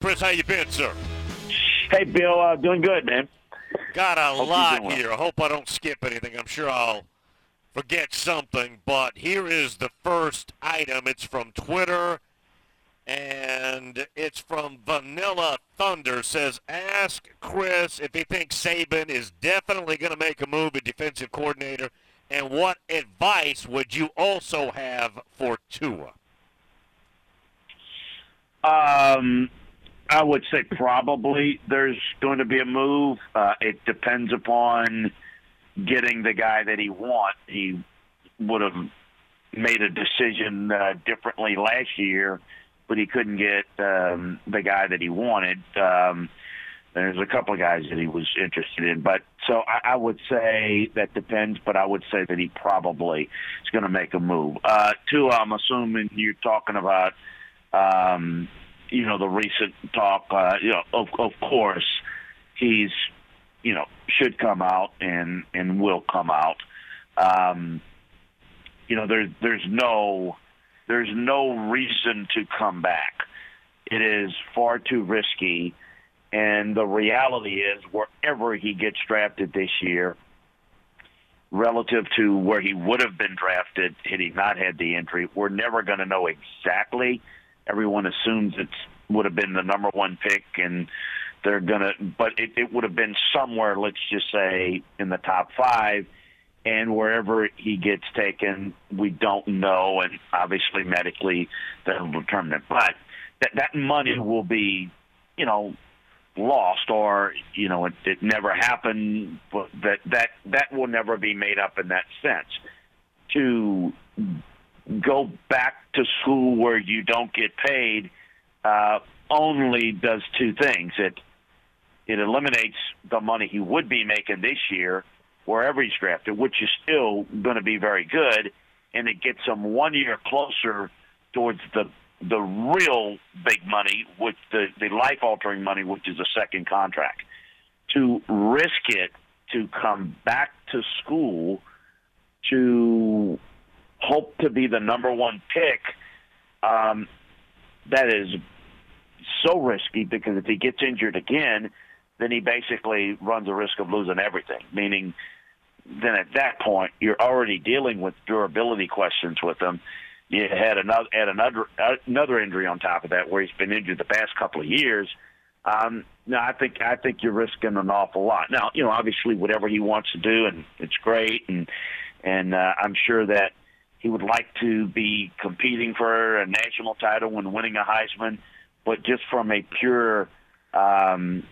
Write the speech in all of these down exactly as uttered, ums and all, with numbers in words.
Chris. How you been, sir? Hey, Bill. Uh, doing good, man. Got a Hope lot well. here. I hope I don't skip anything. I'm sure I'll forget something, but here is the first item. It's from Twitter, and it's from Vanilla Thunder. Says, ask Chris if he thinks Saban is definitely going to make a move at defensive coordinator, and what advice would you also have for Tua? Um, I would say probably there's going to be a move. Uh, it depends upon getting the guy that he wants. He would have made a decision uh, differently last year, but he couldn't get um, the guy that he wanted. Um, there's a couple of guys that he was interested in. But so I, I would say that depends, but I would say that he probably is going to make a move. Uh, Tua, I'm assuming you're talking about Um, you know, the recent talk, uh, you know, of, of course, he's, you know, should come out and, and will come out. Um, you know, there's, there's no, there's no reason to come back. It is far too risky. And the reality is wherever he gets drafted this year, relative to where he would have been drafted had he not had the injury, we're never going to know exactly. Everyone assumes it would have been the number one pick, and they're going to – but it, it would have been somewhere, let's just say, in the top five. And wherever he gets taken, we don't know, and obviously medically that will determine it. But that, that money will be, you know, lost or, you know, it, it never happened. But that, that, that will never be made up in that sense. To – go back to school where you don't get paid uh, only does two things. It it eliminates the money he would be making this year wherever he's drafted, which is still going to be very good, and it gets him one year closer towards the the real big money, which the, the life-altering money, which is a second contract. To risk it, to come back to school, to hope to be the number one pick, um, that is so risky because if he gets injured again, then he basically runs the risk of losing everything, meaning then at that point you're already dealing with durability questions with him. You had another, had another, another injury on top of that where he's been injured the past couple of years. Um, no, I think I think you're risking an awful lot. Now, you know, obviously whatever he wants to do, and it's great, and and uh, I'm sure that he would like to be competing for a national title and winning a Heisman, but just from a pure, um,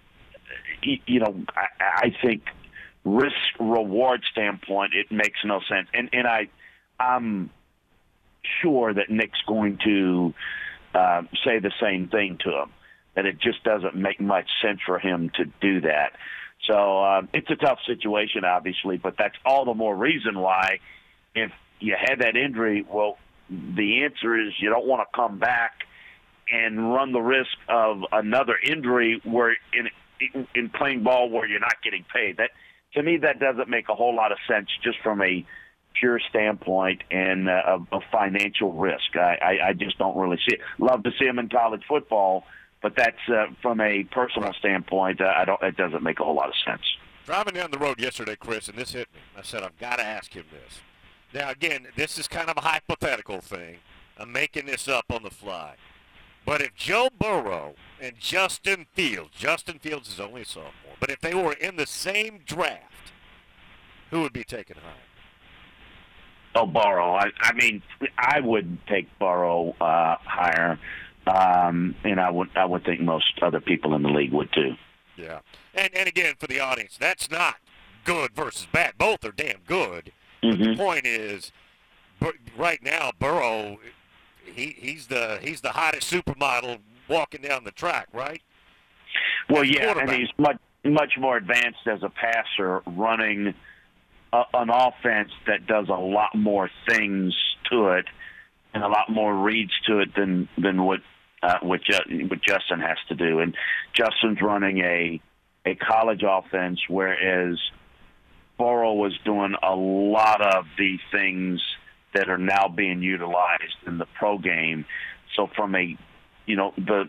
you know, I, I think risk-reward standpoint, it makes no sense. And and I, I'm sure that Nick's going to uh, say the same thing to him, that it just doesn't make much sense for him to do that. So uh, it's a tough situation, obviously, but that's all the more reason why if you had that injury, well, the answer is you don't want to come back and run the risk of another injury where in in playing ball where you're not getting paid. That to me, that doesn't make a whole lot of sense just from a pure standpoint and uh, a, a financial risk. I, I, I just don't really see it. Love to see him in college football, but that's uh, from a personal standpoint. Uh, I don't. It doesn't make a whole lot of sense. Driving down the road yesterday, Chris, and this hit me. I said, I've got to ask him this. Now, again, this is kind of a hypothetical thing. I'm making this up on the fly. But if Joe Burrow and Justin Fields, Justin Fields is only a sophomore, but if they were in the same draft, who would be taken higher? Oh, Burrow. I, I mean, I would take Burrow uh, higher, um, and I would I would think most other people in the league would too. Yeah. And, and again, for the audience, that's not good versus bad. Both are damn good. But the point is, right now, Burrow, he, he's the he's the hottest supermodel walking down the track, right? Well, yeah, and he's much much more advanced as a passer, running a, an offense that does a lot more things to it and a lot more reads to it than than what uh, what, Ju- what Justin has to do. And Justin's running a a college offense, whereas Burrow was doing a lot of the things that are now being utilized in the pro game. So from a, you know, the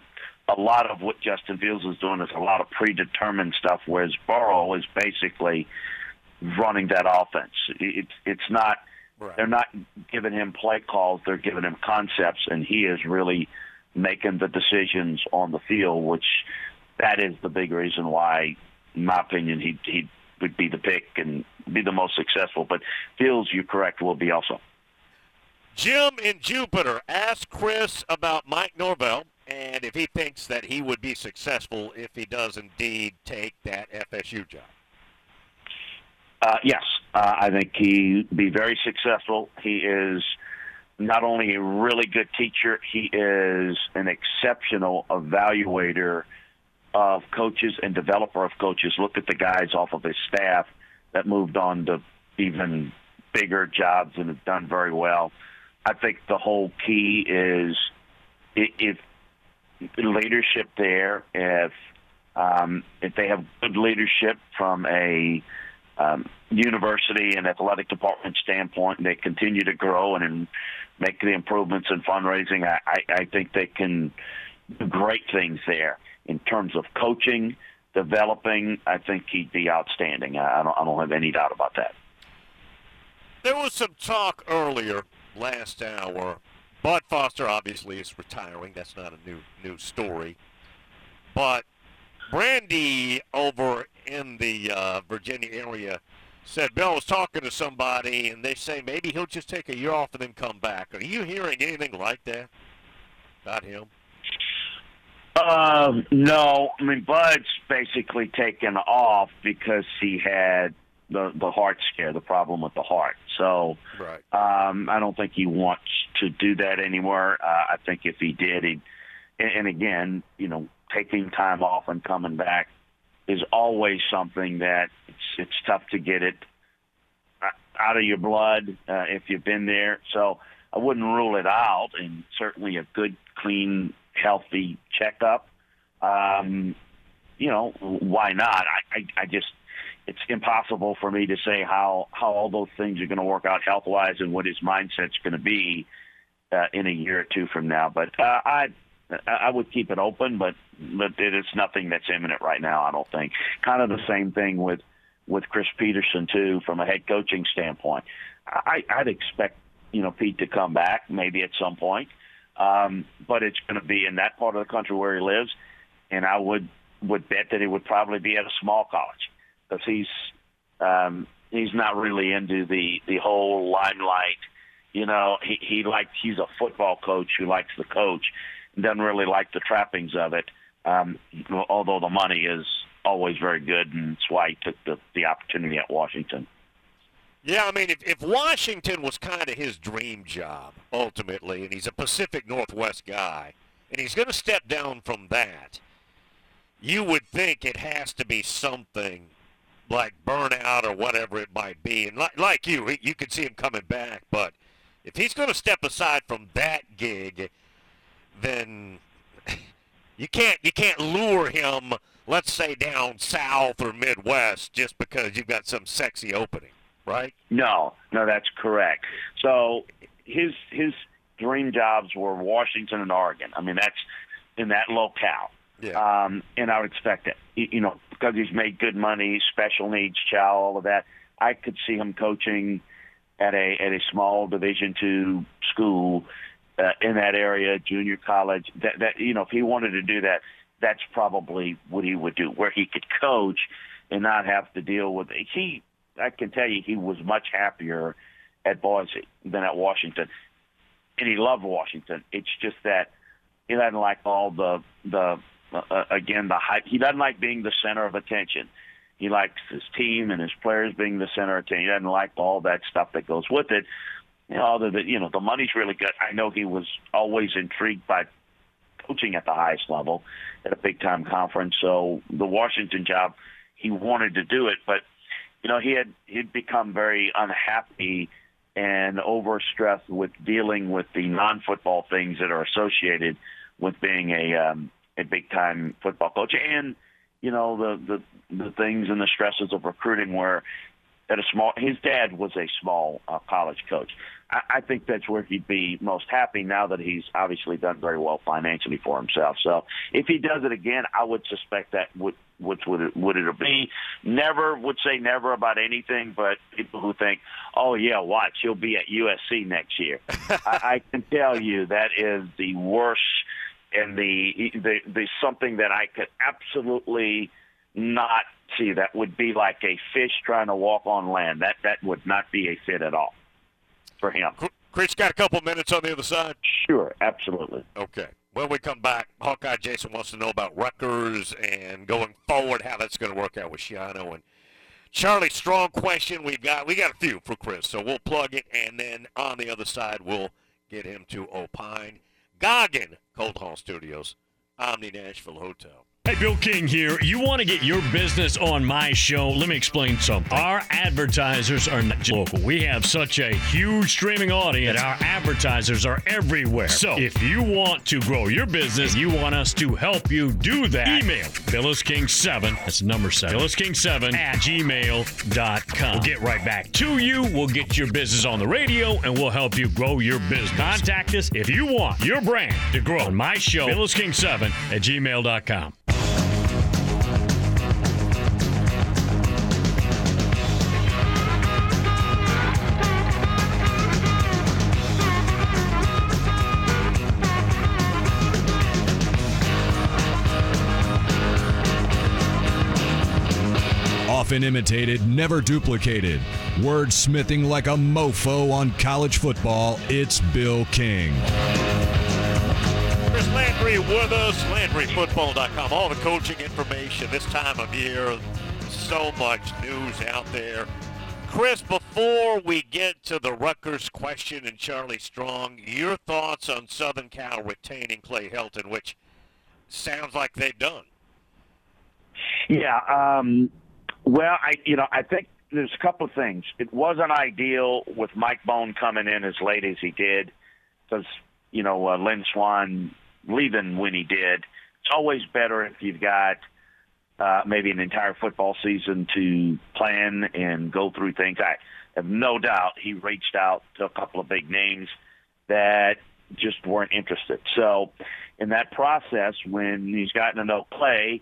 a lot of what Justin Fields is doing is a lot of predetermined stuff, whereas Burrow is basically running that offense. It's it's not right. They're not giving him play calls; they're giving him concepts, and he is really making the decisions on the field. Which that is the big reason why, in my opinion, he he would be the pick and be the most successful. But Fields, you're correct, will be also. Jim in Jupiter asked Chris about Mike Norvell and if he thinks that he would be successful if he does indeed take that F S U job. Uh, yes, uh, I think he'd be very successful. He is not only a really good teacher, he is an exceptional evaluator of coaches and developer of coaches. Look at the guys off of his staff that moved on to even bigger jobs and have done very well. I think the whole key is if leadership there, if um, if they have good leadership from a um, university and athletic department standpoint, and they continue to grow and, and make the improvements in fundraising, I, I, I think they can do great things there in terms of coaching, developing. I think he'd be outstanding. I don't, I don't have any doubt about that. There was some talk earlier last hour. Bud Foster obviously is retiring. That's not a new new story. But Brandy over in the uh, Virginia area said Bill was talking to somebody, and they say maybe he'll just take a year off and then come back. Are you hearing anything like that about him? Um, no. I mean, Bud's basically taken off because he had the the heart scare, the problem with the heart. So right. um, I don't think he wants to do that anymore. Uh, I think if he did, he'd, and, and again, you know, taking time off and coming back is always something that it's it's tough to get it out of your blood uh, if you've been there. So I wouldn't rule it out, and certainly a good, clean, healthy checkup. Um, you know, why not? I, I, I just, it's impossible for me to say how, how all those things are going to work out health-wise and what his mindset's going to be uh, in a year or two from now. But uh, I I would keep it open, but but it is nothing that's imminent right now, I don't think. Kind of the same thing with, with Chris Peterson, too, from a head coaching standpoint. I, I'd expect, you know, Pete to come back maybe at some point. Um, but it's going to be in that part of the country where he lives, and I would would bet that it would probably be at a small college because he's um, he's not really into the, the whole limelight. You know, he, he likes he's a football coach who likes the coach and doesn't really like the trappings of it. Um, although the money is always very good, and that's why he took the, the opportunity at Washington. Yeah, I mean, if, if Washington was kind of his dream job, ultimately, and he's a Pacific Northwest guy, and he's going to step down from that, you would think it has to be something like burnout or whatever it might be. And like, like you, you could see him coming back, but if he's going to step aside from that gig, then you can't you can't lure him, let's say, down south or Midwest just because you've got some sexy opening. Right? No, no, that's correct. So his his dream jobs were Washington and Oregon. I mean, that's in that locale. Yeah. Um, and I would expect that, you know, because he's made good money, special needs child, all of that. I could see him coaching at a at a small Division two school uh, in that area, junior college. That that you know, if he wanted to do that, that's probably what he would do, where he could coach and not have to deal with it. He. I can tell you he was much happier at Boise than at Washington. And he loved Washington. It's just that he doesn't like all the, the uh, again, the hype. He doesn't like being the center of attention. He likes his team and his players being the center of attention. He doesn't like all that stuff that goes with it. You know, other than, you know, the money's really good. I know he was always intrigued by coaching at the highest level at a big-time conference. So the Washington job, he wanted to do it, but you know, he had he'd become very unhappy and overstressed with dealing with the non-football things that are associated with being a um, a big-time football coach, and you know the, the the things and the stresses of recruiting, where at a small. His dad was a small uh, college coach. I, I think that's where he'd be most happy now that he's obviously done very well financially for himself. So if he does it again, I would suspect that would which would it, would it be? Never would say never about anything, but people who think, oh yeah, watch, he'll be at U S C next year. I, I can tell you that is the worst and the the the something that I could absolutely not see. That would be like a fish trying to walk on land. That that would not be a fit at all for him. Chris, got a couple minutes on the other side? Sure, absolutely. Okay. When we come back, Hawkeye Jason wants to know about Rutgers and going forward, how that's going to work out with Shiano. And Charlie, strong question. We've got we got a few for Chris, so we'll plug it, and then on the other side, we'll get him to opine. Goggin, Cold Hall Studios, Omni Nashville Hotel. Hey, Bill King here. You want to get your business on my show? Let me explain something. Our advertisers are not local. We have such a huge streaming audience that our advertisers are everywhere. So if you want to grow your business, you want us to help you do that, email Phyllis King seven, that's number seven, Phyllis King seven at gmail dot com. We'll get right back to you. We'll get your business on the radio, and we'll help you grow your business. Contact us if you want your brand to grow on my show, Phyllis King seven at gmail dot com. Often imitated, never duplicated. Wordsmithing like a mofo on college football, it's Bill King. Chris Landry with us, Landry Football dot com. All the coaching information this time of year. So much news out there. Chris, before we get to the Rutgers question and Charlie Strong, your thoughts on Southern Cal retaining Clay Helton, which sounds like they've done. Yeah, um... Well, I you know I think there's a couple of things. It wasn't ideal with Mike Bone coming in as late as he did, because you know uh, Lynn Swan leaving when he did. It's always better if you've got uh, maybe an entire football season to plan and go through things. I have no doubt he reached out to a couple of big names that just weren't interested. So in that process, when he's gotten to know Clay,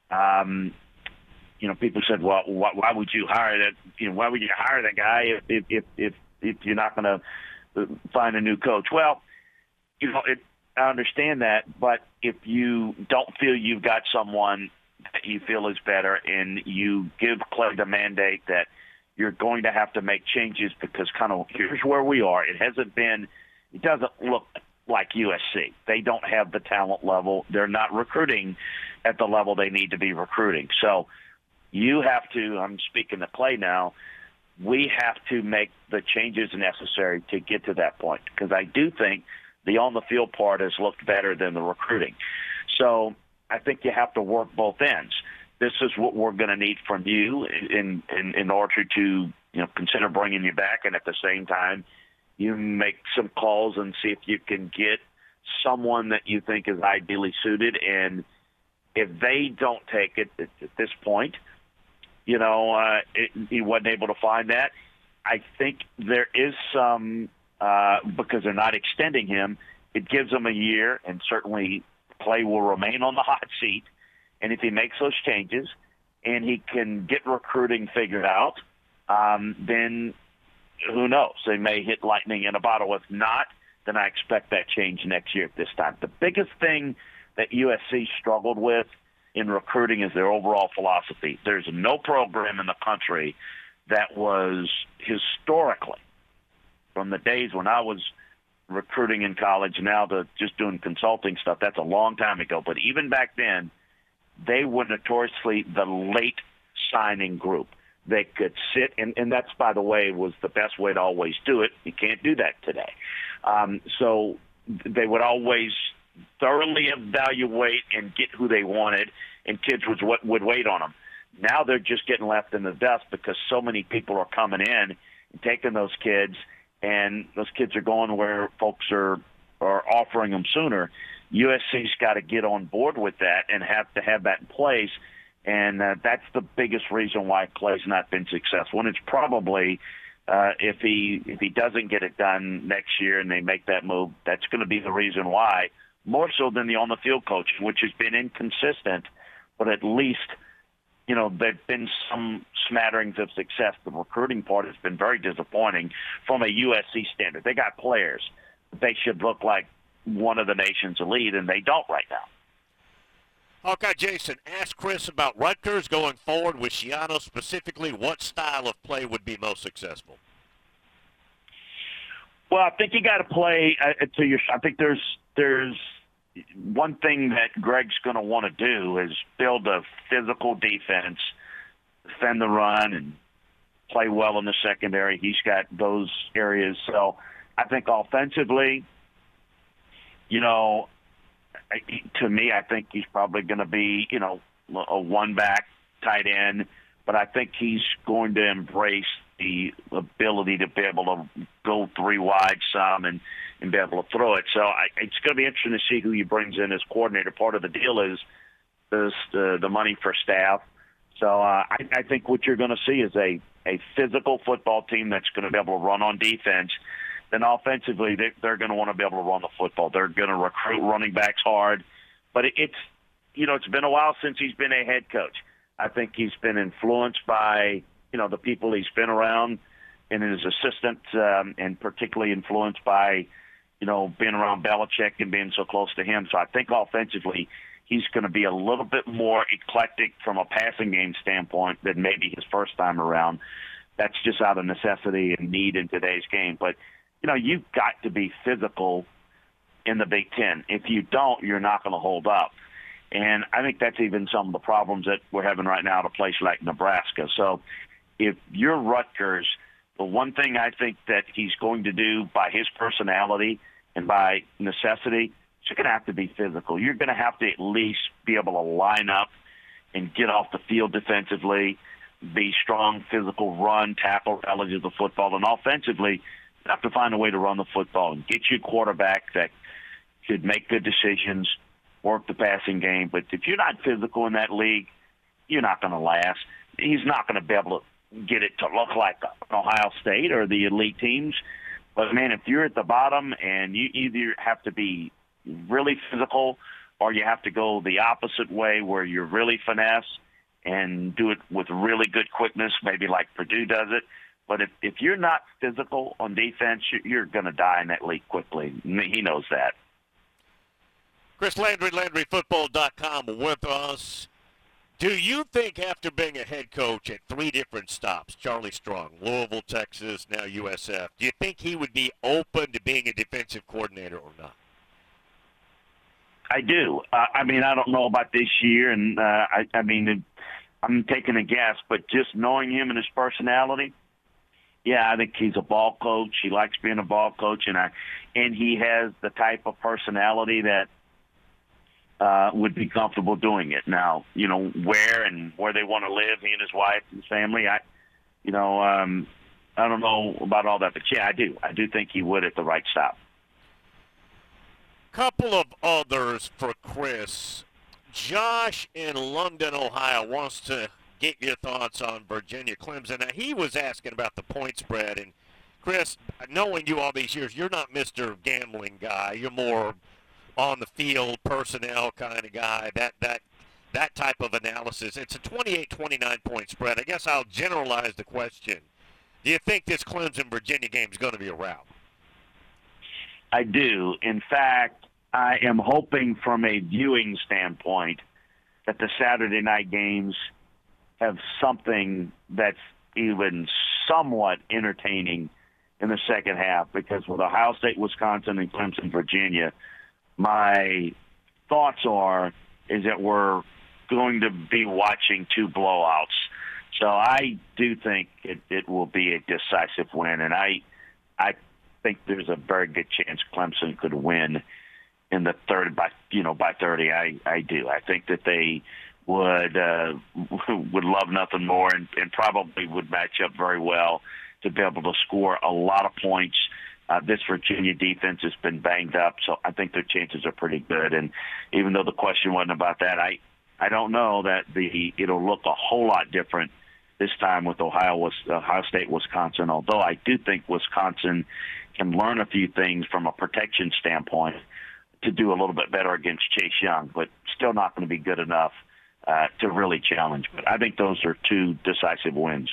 um, you know, people said, "Well, why, why would you hire that? You know, why would you hire that guy if if if if you're not going to find a new coach?" Well, you know, it, I understand that, but if you don't feel you've got someone that you feel is better, and you give Clay the mandate that you're going to have to make changes because kind of here's where we are. It hasn't been. It doesn't look like U S C. They don't have the talent level. They're not recruiting at the level they need to be recruiting. So. You have to, I'm speaking to Clay now, we have to make the changes necessary to get to that point, because I do think the on-the-field part has looked better than the recruiting. So I think you have to work both ends. This is what we're going to need from you in, in, in order to you know consider bringing you back, and at the same time, you make some calls and see if you can get someone that you think is ideally suited. And if they don't take it at, at this point, You know, uh, it, he wasn't able to find that. I think there is some, uh, because they're not extending him, it gives him a year, and certainly Clay will remain on the hot seat. And if he makes those changes and he can get recruiting figured out, um, then who knows? They may hit lightning in a bottle. If not, then I expect that change next year at this time. The biggest thing that U S C struggled with in recruiting is their overall philosophy. There's no program in the country that was historically, from the days when I was recruiting in college now to just doing consulting stuff, that's a long time ago. But even back then, they were notoriously the late signing group. They could sit, and, and that's, by the way, was the best way to always do it. You can't do that today. Um, so they would always thoroughly evaluate and get who they wanted, and kids would, would wait on them. Now they're just getting left in the dust because so many people are coming in and taking those kids, and those kids are going where folks are, are offering them sooner. U S C's got to get on board with that and have to have that in place And uh, that's the biggest reason why Clay's not been successful. And it's probably uh, if he if he doesn't get it done next year and they make that move, that's going to be the reason why, more so than the on-the-field coaching, which has been inconsistent, but at least, you know, there have been some smatterings of success. The recruiting part has been very disappointing from a U S C standard. They got players. They should look like one of the nation's elite, and they don't right now. Okay, Jason, ask Chris about Rutgers going forward with Schiano specifically. What style of play would be most successful? Well, I think you got to play uh, to your. I think there's there's one thing that Greg's going to want to do is build a physical defense, defend the run, and play well in the secondary. He's got those areas. So I think offensively, you know, to me, I think he's probably going to be, you know, a one-back tight end, but I think he's going to embrace the ability to be able to go three wide some and, and be able to throw it. So I, it's going to be interesting to see who he brings in as coordinator. Part of the deal is this, the, the money for staff. So uh, I, I think what you're going to see is a, a physical football team that's going to be able to run on defense. Then offensively, they, they're going to want to be able to run the football. They're going to recruit running backs hard. But it, it's, you know, it's been a while since he's been a head coach. I think he's been influenced by, you know, the people he's been around and his assistant, um, and particularly influenced by, you know, being around Belichick and being so close to him. So I think offensively he's going to be a little bit more eclectic from a passing game standpoint than maybe his first time around. That's just out of necessity and need in today's game. But, you know, you've got to be physical in the Big Ten. If you don't, you're not going to hold up. And I think that's even some of the problems that we're having right now at a place like Nebraska. So if you're Rutgers, the one thing I think that he's going to do by his personality and by necessity, you're going to have to be physical. You're going to have to at least be able to line up and get off the field defensively, be strong, physical, run, tackle, relative to the football, and offensively, you have to find a way to run the football and get you a quarterback that could make good decisions, work the passing game. But if you're not physical in that league, you're not going to last. He's not going to be able to get it to look like Ohio State or the elite teams. But, man, if you're at the bottom and you either have to be really physical or you have to go the opposite way where you're really finesse and do it with really good quickness, maybe like Purdue does it. But if, if you're not physical on defense, you're going to die in that league quickly. He knows that. Chris Landry, Landry Football dot com with us. Do you think after being a head coach at three different stops, Charlie Strong, Louisville, Texas, now U S F, do you think he would be open to being a defensive coordinator or not? I do. Uh, I mean, I don't know about this year, and uh, I, I mean, I'm taking a guess, but just knowing him and his personality, yeah, I think he's a ball coach. He likes being a ball coach, and I, and he has the type of personality that uh, would be comfortable doing it. Now, you know, where and where they want to live, he and his wife and his family, I, you know, um, I don't know about all that, but yeah, I do. I do think he would at the right stop. Couple of others for Chris. Josh in London, Ohio, wants to get your thoughts on Virginia Clemson. Now, he was asking about the point spread. And, Chris, knowing you all these years, you're not Mister Gambling guy. You're more on-the-field personnel kind of guy, that that that type of analysis. It's a twenty-eight twenty-nine point spread. I guess I'll generalize the question. Do you think this Clemson-Virginia game is going to be a rout? I do. In fact, I am hoping from a viewing standpoint that the Saturday night games have something that's even somewhat entertaining in the second half, because with Ohio State, Wisconsin, and Clemson, Virginia, my thoughts are is that we're going to be watching two blowouts. So I do think it, it will be a decisive win, and I I think there's a very good chance Clemson could win in the third by you know by thirty. I, I do. I think that they would uh, would love nothing more, and, and probably would match up very well to be able to score a lot of points. Uh, this Virginia defense has been banged up, so I think their chances are pretty good. And even though the question wasn't about that, I I don't know that the it'll look a whole lot different this time with Ohio, Ohio State, Wisconsin, although I do think Wisconsin can learn a few things from a protection standpoint to do a little bit better against Chase Young, but still not going to be good enough uh, to really challenge. But I think those are two decisive wins.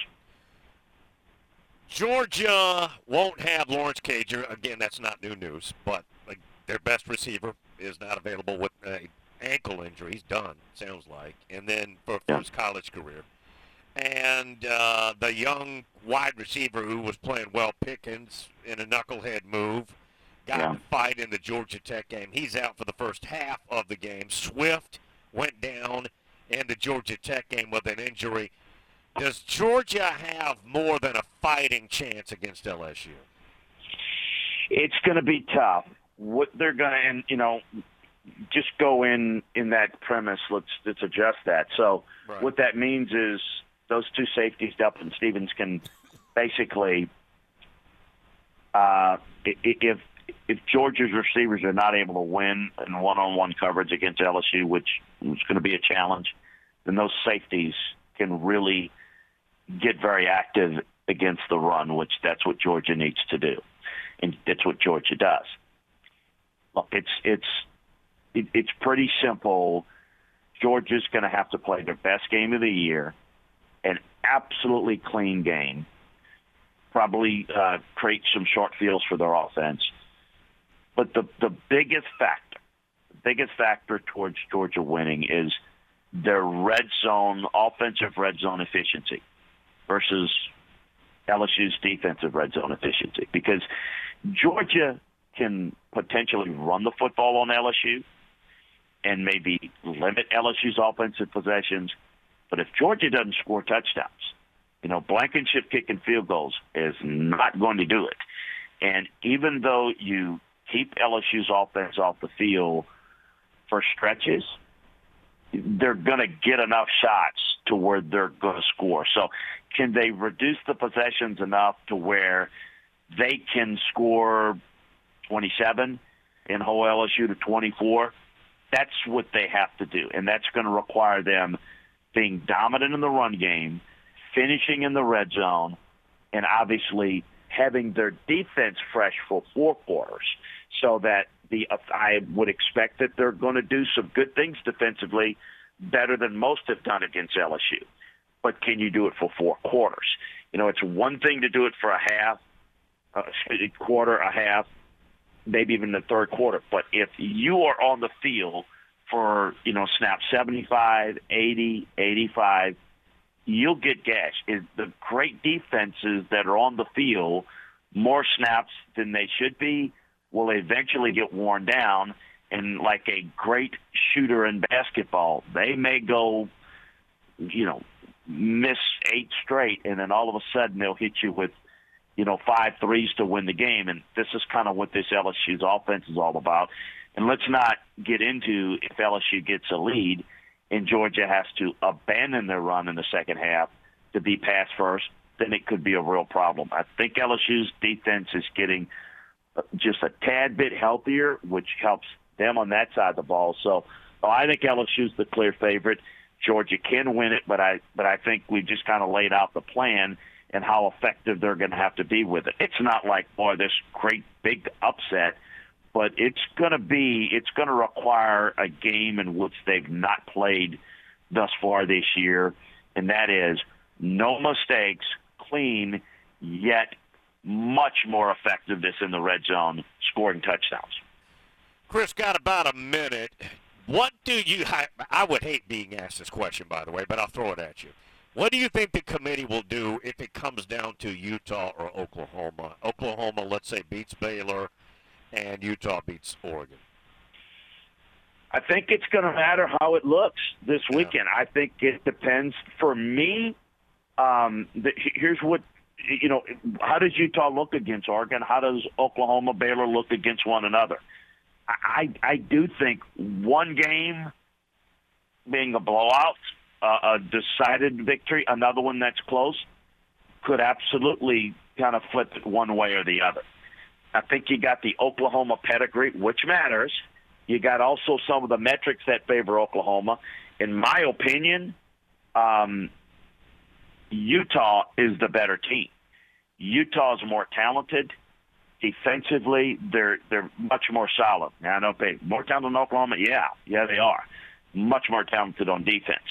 Georgia won't have Lawrence Cager. Again, that's not new news, but like, their best receiver is not available with an ankle injury. He's done, sounds like, and then for, for his college career. And uh, the young wide receiver who was playing well, Pickens, in a knucklehead move, got yeah. in a fight in the Georgia Tech game. He's out for the first half of the game. Swift went down in the Georgia Tech game with an injury. Does Georgia have more than a fighting chance against L S U? It's going to be tough. What they're going to, and you know, just go in in that premise. Let's let's adjust that. So right. what that means is those two safeties, Delpit and Stevens, can basically, uh, if if Georgia's receivers are not able to win in one-on-one coverage against L S U, which is going to be a challenge, then those safeties can really get very active against the run, which that's what Georgia needs to do, and that's what Georgia does. Look, it's it's it, it's pretty simple. Georgia's going to have to play their best game of the year, an absolutely clean game, probably uh, create some short fields for their offense. But the the biggest factor, the biggest factor towards Georgia winning is their red zone, offensive red zone efficiency versus L S U's defensive red zone efficiency. Because Georgia can potentially run the football on L S U and maybe limit L S U's offensive possessions. But if Georgia doesn't score touchdowns, you know, Blankenship kicking field goals is not going to do it. And even though you keep L S U's offense off the field for stretches, they're going to get enough shots to where they're going to score. So can they reduce the possessions enough to where they can score twenty-seven and hold L S U to twenty-four? That's what they have to do, and that's going to require them being dominant in the run game, finishing in the red zone, and obviously having their defense fresh for four quarters so that the I would expect that they're going to do some good things defensively, better than most have done against L S U. But can you do it for four quarters? You know, it's one thing to do it for a half, a quarter, a half, maybe even the third quarter. But if you are on the field for, you know, snap seventy-five, eighty, eighty-five, you'll get gashed. Is the great defenses that are on the field more snaps than they should be will eventually get worn down. And like a great shooter in basketball, they may go, you know, miss eight straight, and then all of a sudden they'll hit you with, you know, five threes to win the game. And this is kind of what this L S U's offense is all about. And let's not get into if L S U gets a lead and Georgia has to abandon their run in the second half to be pass first, then it could be a real problem. I think L S U's defense is getting just a tad bit healthier, which helps them on that side of the ball. So I think L S U's the clear favorite. Georgia can win it, but I but I think we just kind of laid out the plan and how effective they're going to have to be with it. It's not like, boy, this great big upset, but it's going to be it's going to require a game in which they've not played thus far this year, and that is no mistakes, clean, yet much more effectiveness in the red zone, scoring touchdowns. Chris, got about a minute. What do you I, I would hate being asked this question, by the way, but I'll throw it at you. What do you think the committee will do if it comes down to Utah or Oklahoma? Oklahoma, let's say, beats Baylor, and Utah beats Oregon. I think it's going to matter how it looks this Yeah. weekend. I think it depends. For me, um, the, here's what, you know, how does Utah look against Oregon? How does Oklahoma, Baylor look against one another? I, I do think one game being a blowout, uh, a decided victory, another one that's close, could absolutely kind of flip it one way or the other. I think you got the Oklahoma pedigree, which matters. You got also some of the metrics that favor Oklahoma. in my opinion, um, Utah is the better team. Utah's more talented. Defensively, they're they're much more solid. Now, I don't pay more talented than Oklahoma. Yeah, yeah, they are much more talented on defense.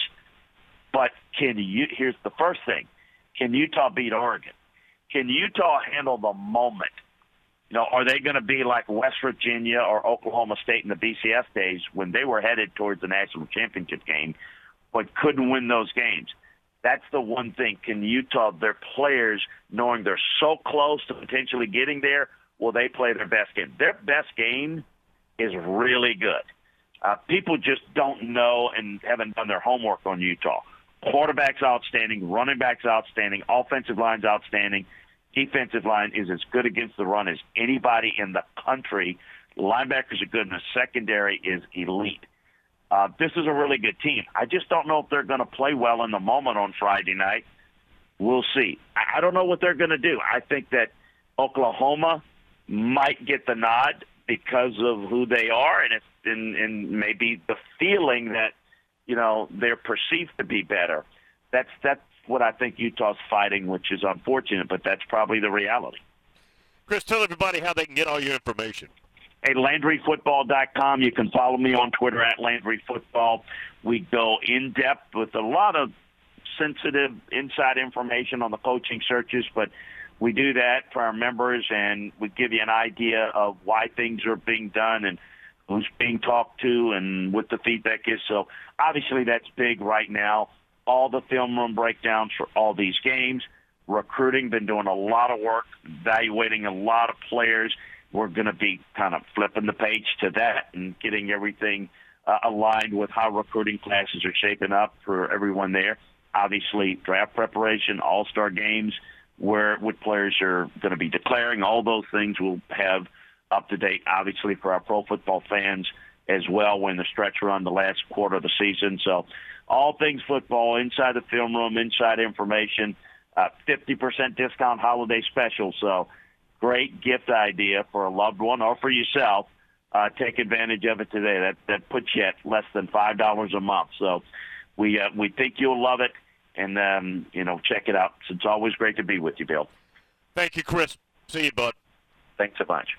But can you? Here's the first thing: can Utah beat Oregon? Can Utah handle the moment? You know, are they going to be like West Virginia or Oklahoma State in the B C S days when they were headed towards the national championship game, but couldn't win those games? That's the one thing. Can Utah, their players, knowing they're so close to potentially getting there, will they play their best game? Their best game is really good. Uh, people just don't know and haven't done their homework on Utah. Quarterback's outstanding, running back's outstanding, offensive line's outstanding, defensive line is as good against the run as anybody in the country. Linebackers are good, and the secondary is elite. Uh, this is a really good team. I just don't know if they're going to play well in the moment on Friday night. We'll see. I, I don't know what they're going to do. I think that Oklahoma might get the nod because of who they are, and it's and, and maybe the feeling that, you know, they're perceived to be better. That's that's what I think Utah's fighting, which is unfortunate, but that's probably the reality. Chris, tell everybody how they can get all your information. Hey, Landry Football dot com. You can follow me on Twitter at Landry Football. We go in depth with a lot of sensitive inside information on the coaching searches, but we do that for our members, and we give you an idea of why things are being done and who's being talked to and what the feedback is. So obviously that's big right now. All the film room breakdowns for all these games. Recruiting, been doing a lot of work, evaluating a lot of players. We're going to be kind of flipping the page to that and getting everything uh, aligned with how recruiting classes are shaping up for everyone there. Obviously, draft preparation, all-star games, where what players are going to be declaring. All those things we'll have up to date, obviously, for our pro football fans as well when the stretch run the last quarter of the season. So all things football, inside the film room, inside information, uh, fifty percent discount holiday special. So great gift idea for a loved one or for yourself. Uh, take advantage of it today. That that puts you at less than five dollars a month. So we uh, we think you'll love it, and um, you know, check it out. It's always great to be with you, Bill. Thank you, Chris. See you, bud. Thanks so much.